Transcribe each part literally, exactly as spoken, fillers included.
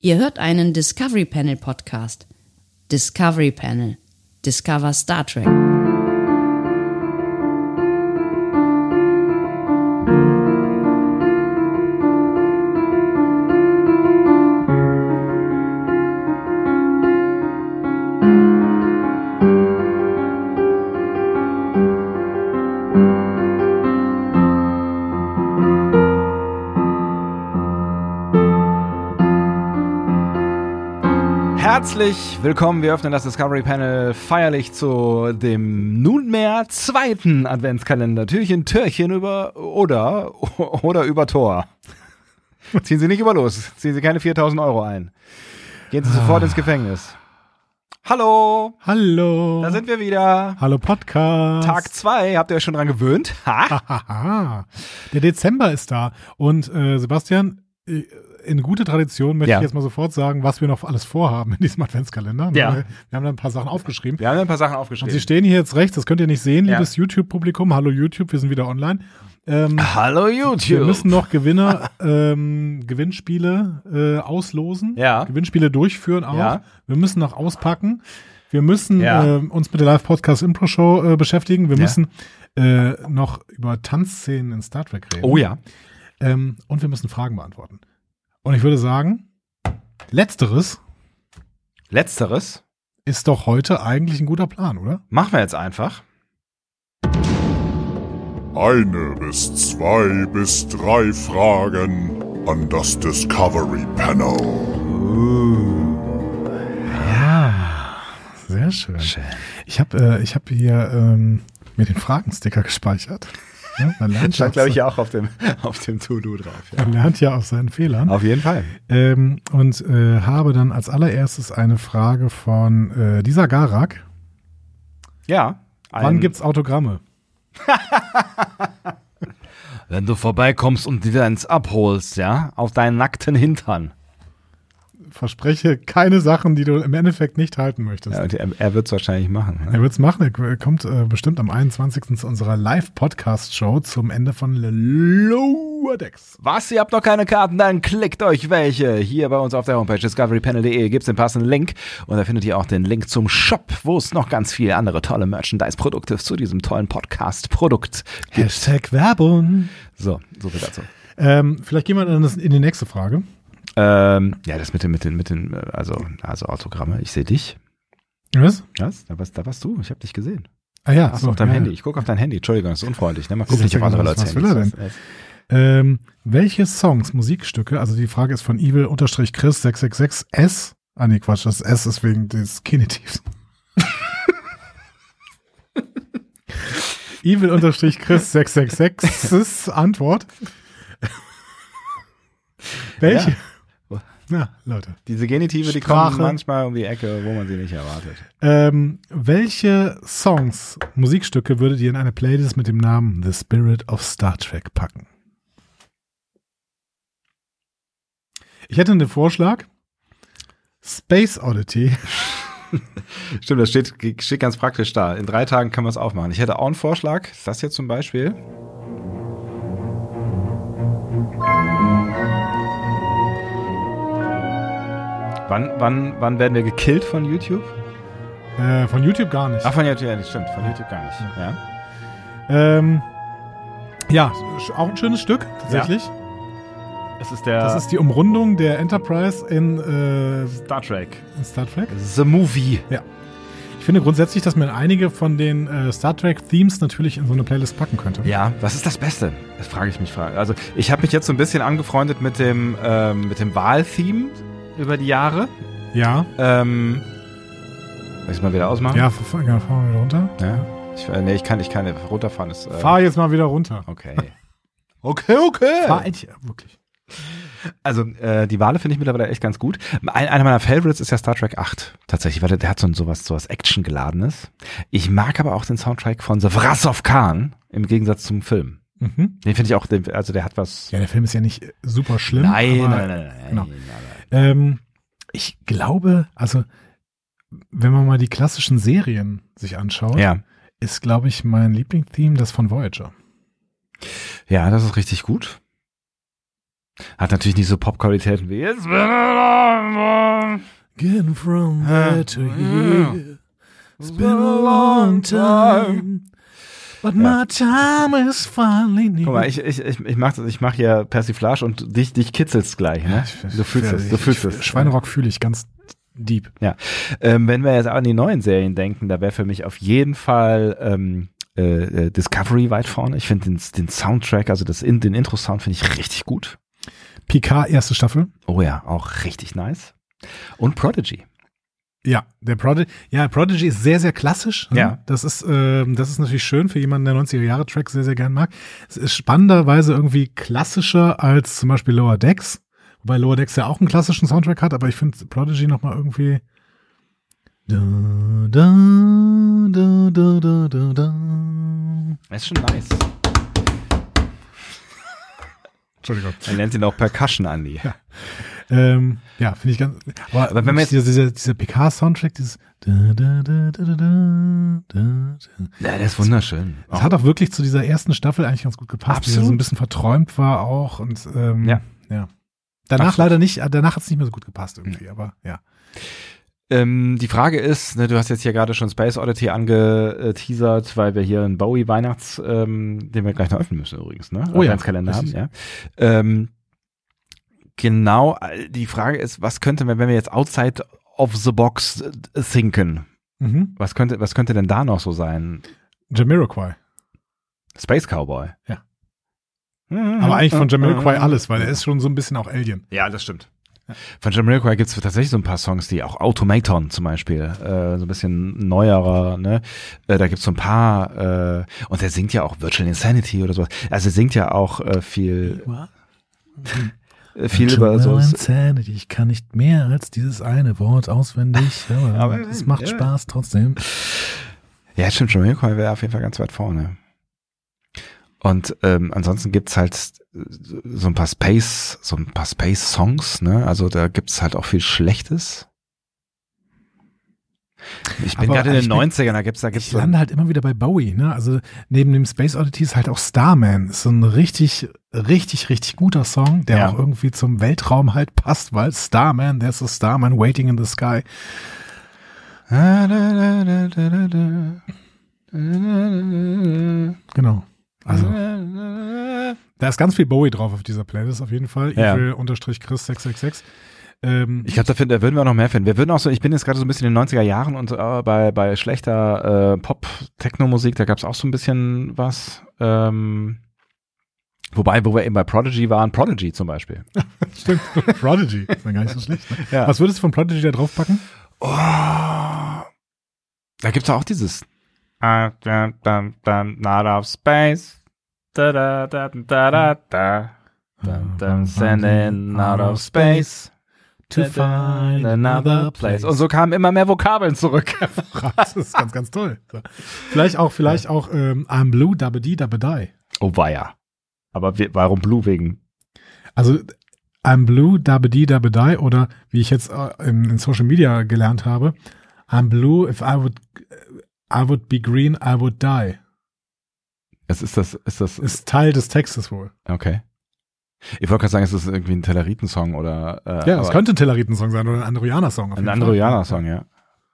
Ihr hört einen Discovery Panel Podcast. Discovery Panel. Discover Star Trek. Herzlich willkommen, wir öffnen das Discovery Panel feierlich zu dem nunmehr zweiten Adventskalender. Türchen, Türchen über oder oder über Tor. Ziehen Sie nicht über los, ziehen Sie keine viertausend Euro ein. Gehen Sie sofort ins Gefängnis. Hallo. Hallo. Da sind wir wieder. Hallo Podcast. Tag zwei, habt ihr euch schon dran gewöhnt? Ha? Der Dezember ist da und äh, Sebastian, in gute Tradition möchte ja. ich jetzt mal sofort sagen, was wir noch alles vorhaben in diesem Adventskalender. Ja. Wir haben da ein paar Sachen aufgeschrieben. Wir haben da ein paar Sachen aufgeschrieben. Und Sie stehen hier jetzt rechts, das könnt ihr nicht sehen, ja. liebes YouTube-Publikum. Hallo YouTube, wir sind wieder online. Ähm, Hallo YouTube. Wir müssen noch Gewinner, ähm, Gewinnspiele äh, auslosen, ja. Gewinnspiele durchführen auch. Ja. Wir müssen noch auspacken. Wir müssen ja. äh, uns mit der Live-Podcast-Impro-Show äh, beschäftigen. Wir ja. müssen äh, noch über Tanzszenen in Star Trek reden. Oh ja. Ähm, und wir müssen Fragen beantworten. Und ich würde sagen, letzteres Letzteres ist doch heute eigentlich ein guter Plan, oder? Machen wir jetzt einfach. Eine bis zwei bis drei Fragen an das Discovery Panel. Uh. Ja, sehr schön. schön. Ich habe äh, ich hab hier ähm, mir den Fragensticker gespeichert. Ja, man lernt stand, glaube ich, ja auch auf dem, auf dem To-Do drauf. Ja. Man lernt ja aus seinen Fehlern. Auf jeden Fall. Ähm, und äh, habe dann als allererstes eine Frage von äh, Lisa Garak. Ja. Wann gibt's Autogramme? Wenn du vorbeikommst und dir eins abholst, ja, auf deinen nackten Hintern. Verspreche keine Sachen, die du im Endeffekt nicht halten möchtest. Ja, er er wird es wahrscheinlich machen. Ne? Er wird es machen. Er kommt äh, bestimmt am einundzwanzigsten zu unserer Live-Podcast-Show zum Ende von Lower Decks. Was? Ihr habt noch keine Karten? Dann klickt euch welche. Hier bei uns auf der Homepage discovery panel punkt de gibt es den passenden Link. Und da findet ihr auch den Link zum Shop, wo es noch ganz viele andere tolle Merchandise-Produkte zu diesem tollen Podcast-Produkt gibt. Hashtag Werbung. So, so viel dazu. Ähm, vielleicht gehen wir dann in die nächste Frage. Ähm, ja, das mit den, mit den, mit den, also, also Autogramme. Ich sehe dich. Was? Was? Da warst, da warst du. Ich habe dich gesehen. Ah ja, Ach, so, auf deinem ja, Handy. ja. Ich gucke auf dein Handy. Entschuldigung, das ist unfreundlich. Ne? Man guckt nicht auf andere Leute. Was will er denn? Ähm, welche Songs, Musikstücke, also die Frage ist von Evil-Chris sechs sechs sechs S. Ah nee, Quatsch, das S ist wegen des Genitivs. Evil-Chris sechs sechs sechs Antwort. Welche? Ja. Ja, Leute. Diese Genitive, die Sprache. kommen manchmal um die Ecke, wo man sie nicht erwartet. Ähm, welche Songs, Musikstücke würdet ihr in eine Playlist mit dem Namen The Spirit of Star Trek packen? Ich hätte einen Vorschlag. Space Oddity. Stimmt, das steht, steht ganz praktisch da. In drei Tagen kann man es aufmachen. Ich hätte auch einen Vorschlag. Das hier zum Beispiel. Wann, wann, wann werden wir gekillt von YouTube? Äh, von YouTube gar nicht. Ach, von YouTube, ja, stimmt. Von YouTube gar nicht. Ja, ähm, ja auch ein schönes Stück, tatsächlich. Ja. Es ist der das ist die Umrundung der Enterprise in äh, Star Trek. In Star Trek? The Movie. Ja. Ich finde grundsätzlich, dass man einige von den äh, Star Trek-Themes natürlich in so eine Playlist packen könnte. Ja, was ist das Beste? Das frage ich mich. Also ich habe mich jetzt so ein bisschen angefreundet mit dem, ähm, mit dem Wahl-Theme über die Jahre. Ja. Ähm, soll ich es mal wieder ausmachen? Ja, fahr, fahr, fahr mal wieder runter. Ja. Ich, äh, nee, ich kann, ich kann runterfahren. Ist, äh, fahr jetzt mal wieder runter. Okay. okay, okay. Fahr endlich, wirklich. Also äh, die Wale finde ich mittlerweile echt ganz gut. Ein, einer meiner Favorites ist ja Star Trek acht. Tatsächlich, weil der, der hat so ein sowas, sowas Action-geladenes. Ich mag aber auch den Soundtrack von The Wrath of Khan im Gegensatz zum Film. Mhm. Den finde ich auch, also der hat was. Ja, der Film ist ja nicht super schlimm. Nein, aber, nein, nein, nein. Genau. nein, nein. Ähm, ich glaube, also wenn man mal die klassischen Serien sich anschaut, ja. ist, glaube ich, mein Lieblingstheme das von Voyager. Ja, das ist richtig gut. Hat natürlich nicht so Pop-Qualitäten wie It's been a long time. Getting from there to here. It's been a long time. But my time is finally near. Guck mal, ich, ich, ich, ich mach, ich mach hier Persiflage und dich, dich kitzelt's gleich, ne? Du fühlst es, du fühlst es. Schweinerock fühle ich ganz deep. Ja. Ähm, wenn wir jetzt an die neuen Serien denken, da wäre für mich auf jeden Fall ähm, äh, Discovery weit vorne. Ich finde den, den Soundtrack, also das in, den Intro-Sound finde ich richtig gut. Picard, erste Staffel. Oh ja, auch richtig nice. Und Prodigy. Ja, der Prodigy, ja, Prodigy ist sehr, sehr klassisch. Ne? Ja. Das ist, äh, das ist natürlich schön für jemanden, der neunziger-Jahre-Tracks sehr, sehr gern mag. Es ist spannenderweise irgendwie klassischer als zum Beispiel Lower Decks. Wobei Lower Decks ja auch einen klassischen Soundtrack hat, aber ich finde Prodigy nochmal irgendwie da, da, da, da, da, da, da. Das ist schon nice. Entschuldigung. Man nennt ihn auch Percussion, Andy. Ja. Ähm, ja, finde ich ganz. Aber, aber wenn man jetzt dieser, dieser, dieser P K-Soundtrack, dieses da, da, da, da, da, da, da. Ja, der ist wunderschön. Es oh. hat auch wirklich zu dieser ersten Staffel eigentlich ganz gut gepasst, Absolut. wie er so ein bisschen verträumt war auch und ähm, ja. ja. Danach Absolut. leider nicht, danach hat es nicht mehr so gut gepasst irgendwie, aber ja. Ähm, die Frage ist, ne, du hast jetzt hier gerade schon Space Oddity angeteasert, weil wir hier einen Bowie-Weihnachts, ähm, den wir gleich noch öffnen müssen übrigens, ne? Oh ja. Adventskalender haben, ja. Ähm, genau, die Frage ist, was könnte, wenn wir jetzt outside of the box thinken, Mhm. was könnte, was könnte denn da noch so sein? Jamiroquai. Space Cowboy. Ja. Aber eigentlich von Jamiroquai alles, weil er ist schon so ein bisschen auch Alien. Ja, das stimmt. Von Jamiroquai gibt es tatsächlich so ein paar Songs, die auch Automaton zum Beispiel, äh, so ein bisschen neuerer, ne? Äh, da gibt es so ein paar, äh, und er singt ja auch Virtual Insanity oder sowas. Also er singt ja auch äh, viel, äh, viel über so. Insanity, ich kann nicht mehr als dieses eine Wort auswendig, aber, Aber es macht ja. Spaß trotzdem. Ja, stimmt, Jamiroquai wäre auf jeden Fall ganz weit vorne. Und ähm, ansonsten gibt's halt so ein paar Space, so ein paar Space-Songs, ne? Also da gibt's halt auch viel Schlechtes. Ich bin Aber gerade in den ich bin- neunzigern, da gibt's, da gibt's Ich so lande halt immer wieder bei Bowie, ne? Also neben dem Space Oddity ist halt auch Starman. Ist so ein richtig, richtig, richtig guter Song, der Ja. auch irgendwie zum Weltraum halt passt, weil Starman, there's a Starman waiting in the sky. Genau. Also da ist ganz viel Bowie drauf auf dieser Playlist auf jeden Fall. Ja. Evil-Chris sechs sechs sechs. Ähm, Ich glaube, da, find- da würden wir noch mehr finden. Wir würden auch so, ich bin jetzt gerade so ein bisschen in den neunziger Jahren und äh, bei, bei schlechter äh, Pop-Techno-Musik, da gab es auch so ein bisschen was. Ähm, wobei, wo wir eben bei Prodigy waren, Prodigy zum Beispiel. Stimmt. Prodigy. Ist ja gar nicht so schlecht. Ne? Ja. Was würdest du von Prodigy da draufpacken? Oh, da gibt's auch dieses Ah, dum, dum, dum, not of space. Da da da da da da. Dum, dum, sending out of space. To find another place. Und so kamen immer mehr Vokabeln zurück. Das ist ganz, ganz toll. So. Vielleicht auch, vielleicht auch ähm, I'm Blue, Dabba-Dee, Dabba-Die. Oh weia. Aber wie, warum Blue wegen? Also I'm Blue, Dabba-Dee, Dabba-Die oder wie ich jetzt äh, in, in Social Media gelernt habe, I'm Blue, if I would I would be green, I would die. Es ist das, ist das, Ist Teil des Textes wohl. okay. Ich wollte gerade sagen, es ist irgendwie ein Telleriten-Song oder, äh, Ja, es aber könnte ein Telleriten-Song sein oder ein Androianer-Song. auf ein jeden Fall. Androianer-Song, ja.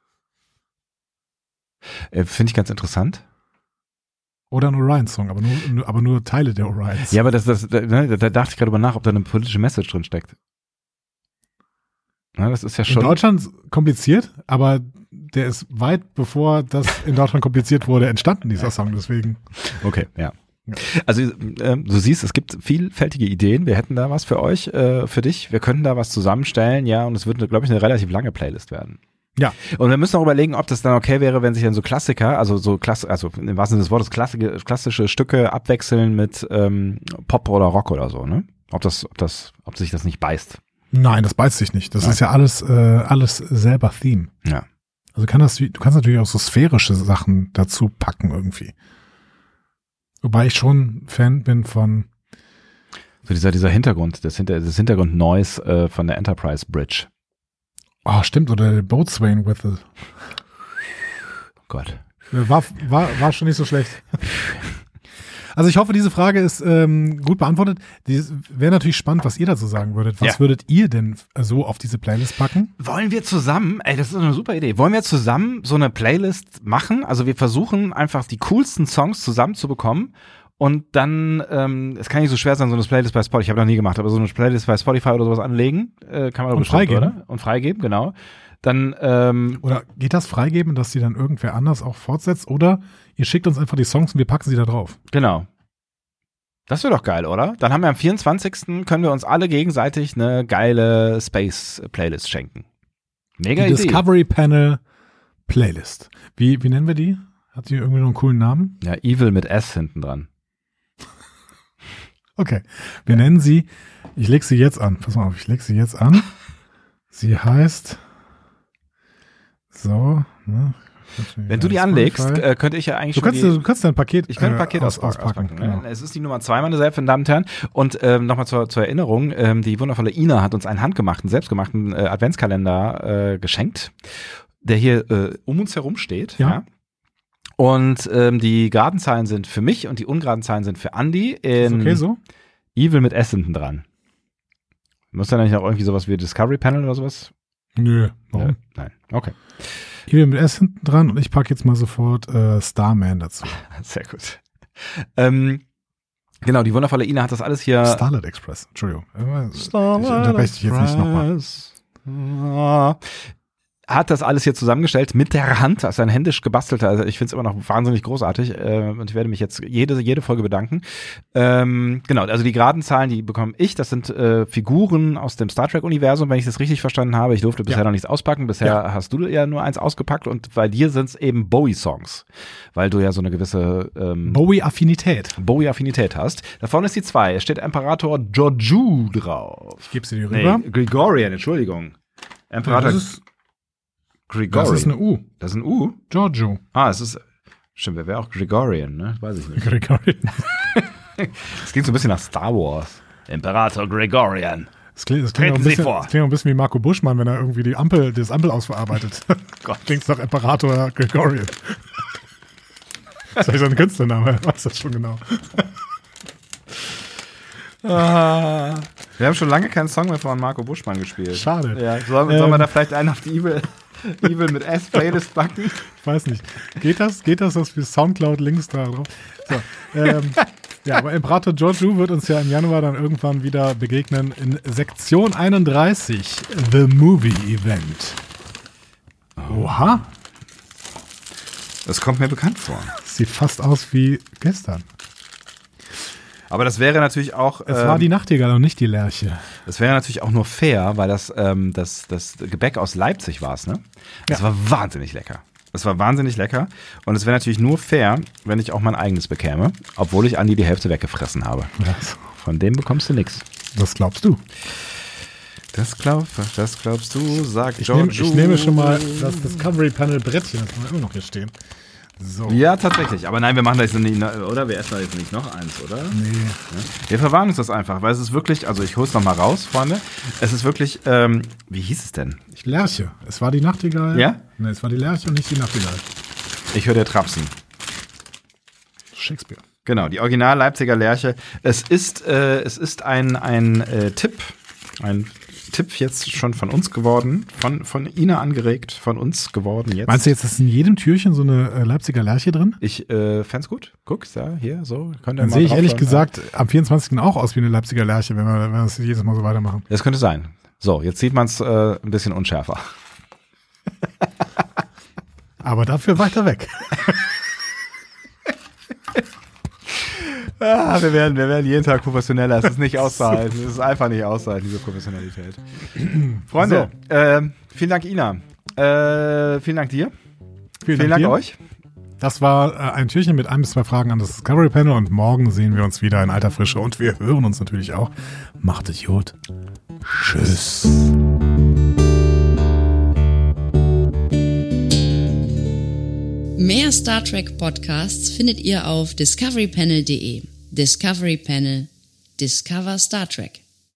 Äh, Finde ich ganz interessant. Oder ein Orion-Song, aber nur, nur, aber nur Teile der Orions. Ja, aber das, das, da, ne, da dachte ich gerade drüber nach, ob da eine politische Message drin steckt. Na, das ist ja In schon. Deutschland kompliziert, aber der ist weit bevor das in Deutschland kompliziert wurde, entstanden, dieser Song. Deswegen. Okay, ja. Also ähm, du siehst, es gibt vielfältige Ideen. Wir hätten da was für euch, äh, für dich. Wir könnten da was zusammenstellen, ja, und es wird, glaube ich, eine relativ lange Playlist werden. Ja. Und wir müssen auch überlegen, ob das dann okay wäre, wenn sich dann so Klassiker, also so Klass, also im wahrsten Sinne des Wortes klassische, klassische Stücke abwechseln mit ähm, Pop oder Rock oder so, ne? Ob das, ob das, ob sich das nicht beißt. Nein, das beißt sich nicht. Das Nein. ist ja alles, äh, alles selber Theme. Ja. Also kann das, du kannst natürlich auch so sphärische Sachen dazu packen irgendwie. Wobei ich schon Fan bin von So dieser, dieser Hintergrund, das, Hinter, das Hintergrund-Noise äh, von der Enterprise Bridge. Oh, stimmt, oder der Boatswain with the Gott. war, war, war schon nicht so schlecht. Also ich hoffe, diese Frage ist ähm, gut beantwortet. Wäre natürlich spannend, was ihr dazu sagen würdet. Was Ja. würdet ihr denn so auf diese Playlist packen? Wollen wir zusammen, ey, das ist eine super Idee, wollen wir zusammen so eine Playlist machen? Also wir versuchen einfach die coolsten Songs zusammenzubekommen und dann, ähm, es kann nicht so schwer sein, so eine Playlist bei Spotify, ich habe noch nie gemacht, aber so eine Playlist bei Spotify oder sowas anlegen, äh, kann man doch Und bestimmt, freigeben. oder? Und freigeben, genau. Dann, ähm, Oder geht das freigeben, dass die dann irgendwer anders auch fortsetzt? Oder ihr schickt uns einfach die Songs und wir packen sie da drauf. genau. Das wäre doch geil, oder? Dann haben wir am vierundzwanzigsten können wir uns alle gegenseitig eine geile Space-Playlist schenken. Mega Die Idee. Discovery Panel Playlist. Wie, wie nennen wir die? Hat die irgendwie noch einen coolen Namen? Ja, Evil mit S hinten dran. Okay. Wir nennen sie, ich leg sie jetzt an. Pass mal auf, ich leg sie jetzt an. Sie heißt so, ne? Wenn du die anlegst, äh, könnte ich ja eigentlich Du schon kannst, die, du kannst dein Paket, ich könnte ein Paket äh, aus, aus, auspacken. auspacken. Genau. Ne? Es ist die Nummer zwei, meine sehr verehrten Damen und Herren. Und ähm, nochmal zur, zur Erinnerung, ähm, die wundervolle Ina hat uns einen handgemachten, selbstgemachten äh, Adventskalender äh, geschenkt, der hier äh, um uns herum steht. Ja. Ja. Und ähm, die geraden Zahlen sind für mich und die ungeraden Zahlen sind für Andi. Ist In okay so? Evil mit S hinten dran. Muss da nicht noch irgendwie sowas wie Discovery Panel oder sowas? Nö. Warum? Nö. Nein. Okay. Hier mit S hinten dran und ich packe jetzt mal sofort äh, Starman dazu. Sehr gut. Ähm, genau, die wundervolle Ina hat das alles hier. Starlight Express. Entschuldigung. Ich unterbreche dich jetzt nicht nochmal. nochmal. Hat das alles hier zusammengestellt mit der Hand, das ist ein händisch gebastelter, also ich finde es immer noch wahnsinnig großartig äh, und ich werde mich jetzt jede jede Folge bedanken. Ähm, genau, also die geraden Zahlen, die bekomme ich, das sind äh, Figuren aus dem Star Trek Universum, wenn ich das richtig verstanden habe. Ich durfte bisher Ja. noch nichts auspacken, bisher Ja. hast du ja nur eins ausgepackt und bei dir sind es eben Bowie-Songs, weil du ja so eine gewisse ähm, Bowie-Affinität. Bowie-Affinität hast. Da vorne ist die zwei, es steht Imperator Georgiou drauf. Ich gebe sie dir rüber. Nee, Gregorian, Entschuldigung. Ja, Imperator das, ist, Gregorian. das ist eine U. Das ist ein U? Giorgio. Ah, es ist, stimmt, wer wäre auch Gregorian, ne? Weiß ich nicht. Gregorian. Es klingt so ein bisschen nach Star Wars. Imperator Gregorian. Das klingt, das klingt, auch ein Treten Sie bisschen, vor. das klingt auch ein bisschen wie Marco Buschmann, wenn er irgendwie die Ampel, das Ampel ausverarbeitet. Gott. Klingt nach Imperator Gregorian. Das ist ein Künstlername, er weiß das schon genau. Ah. Wir haben schon lange keinen Song mehr von Marco Buschmann gespielt. Schade. Ja, sollen, Ähm. sollen wir da vielleicht einen auf die Evil, Evil mit S-Playlist backen? Ich weiß nicht. Geht das? Geht das, dass wir Soundcloud-Links da drauf? So, ähm, ja, aber Imperator Giorgio wird uns ja im Januar dann irgendwann wieder begegnen in Sektion einunddreißig, The Movie Event. Oha, Das kommt mir bekannt vor. sieht fast aus wie gestern. Aber das wäre natürlich auch. Es ähm, war die Nachtigall und nicht die Lerche. Das wäre natürlich auch nur fair, weil das, ähm, das, das Gebäck aus Leipzig war es, ne? Das Ja. war wahnsinnig lecker. Das war wahnsinnig lecker. Und es wäre natürlich nur fair, wenn ich auch mein eigenes bekäme, obwohl ich Andi die Hälfte weggefressen habe. Das, Von dem bekommst du nichts. das glaubst du. Das, glaub, das glaubst du, sagt Ich, nehm, Giorgio. ich nehme schon mal das Discovery Panel Brettchen, das haben wir immer noch hier stehen. So. Ja, tatsächlich. Aber nein, wir machen das nicht, oder? Wir essen da jetzt nicht noch eins, oder? Nee. Wir verwahren uns das einfach, weil es ist wirklich, also ich hol's noch mal raus, Freunde. Es ist wirklich, ähm, wie hieß es denn? Lerche. Es war die Nachtigall. Ja? Nee, es war die Lerche und nicht die Nachtigall. Ich höre dir Trapsen. Shakespeare. Genau, die Original Leipziger Lerche. Es ist, äh, es ist ein, ein äh, Tipp, ein Tipp jetzt schon von uns geworden, von, von Ina angeregt, von uns geworden jetzt. Meinst du jetzt, ist in jedem Türchen so eine äh, Leipziger Lerche drin? Ich äh, fänd's gut. Guck, da, hier, so. Könnt ihr Dann mal sehe ich drauf ehrlich schauen. gesagt am vierundzwanzigsten auch aus wie eine Leipziger Lerche, wenn wir, wenn wir das jedes Mal so weitermachen. Das könnte sein. So, jetzt sieht man's äh, ein bisschen unschärfer. Aber dafür weiter weg. Ah, wir werden, wir werden jeden Tag professioneller. Es ist nicht auszuhalten. Es ist einfach nicht auszuhalten, diese Professionalität. Freunde, ähm, vielen Dank, Ina. Äh, vielen Dank dir. Vielen, Vielen Dank dir. euch. Das war äh, ein Türchen mit ein bis zwei Fragen an das Discovery Panel und morgen sehen wir uns wieder in alter Frische und wir hören uns natürlich auch. Macht es gut. Tschüss. Mehr Star Trek Podcasts findet ihr auf discovery panel punkt de. Discovery Panel. Discover Star Trek.